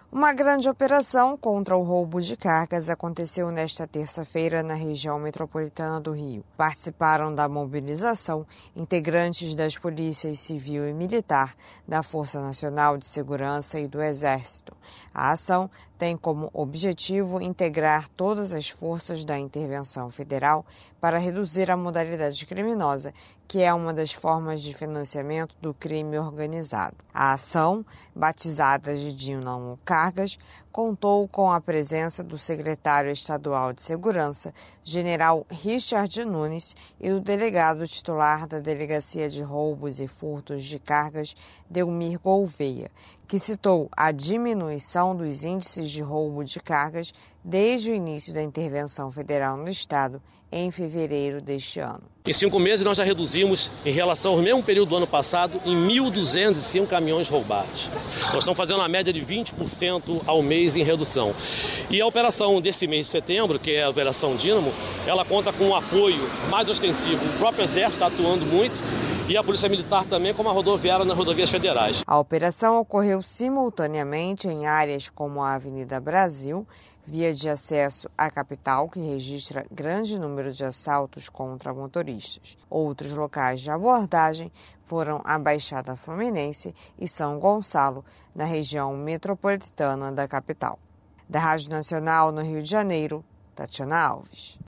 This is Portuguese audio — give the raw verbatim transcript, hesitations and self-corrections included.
Uma grande operação contra o roubo de cargas aconteceu nesta terça-feira na região metropolitana do Rio. Participaram da mobilização integrantes das polícias civil e militar, da Força Nacional de Segurança e do Exército. A ação tem como objetivo integrar todas as forças da intervenção federal para reduzir a modalidade criminosa, que é uma das formas de financiamento do crime organizado. A ação, batizada de Dinamo Cargas, contou com a presença do secretário estadual de Segurança, general Richard Nunes, e do delegado titular da Delegacia de Roubos e Furtos de Cargas, Delmir Gouveia, que citou a diminuição dos índices de roubo de cargas desde o início da intervenção federal no estado em fevereiro deste ano. Em cinco meses nós já reduzimos, em relação ao mesmo período do ano passado, em mil duzentos e cinco caminhões roubados. Nós estamos fazendo uma média de vinte por cento ao mês em redução. E a operação desse mês de setembro, que é a Operação Dinamo, ela conta com um apoio mais ostensivo. O próprio Exército está atuando muito e a Polícia Militar também, como a rodoviária nas rodovias federais. A operação ocorreu simultaneamente em áreas como a Avenida Brasil, via de acesso à capital, que registra grande número de assaltos contra motoristas. Outros locais de abordagem foram a Baixada Fluminense e São Gonçalo, na região metropolitana da capital. Da Rádio Nacional no Rio de Janeiro, Tatiana Alves.